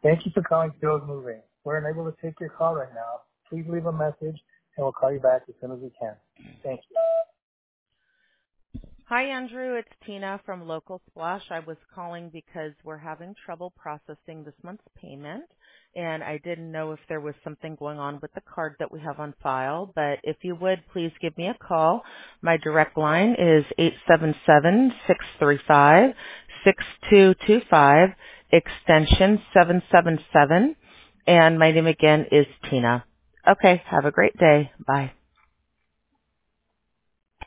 Thank you for calling Joe's Moving. We're unable to take your call right now. Please leave a message and we'll call you back as soon as we can. Thank you. Hi, Andrew. It's Tina from Local Splash. I was calling because we're having trouble processing this month's payment, and I didn't know if there was something going on with the card that we have on file, but if you would, please give me a call. My direct line is 877-635-6225, extension 777, and my name again is Tina. Okay, have a great day. Bye.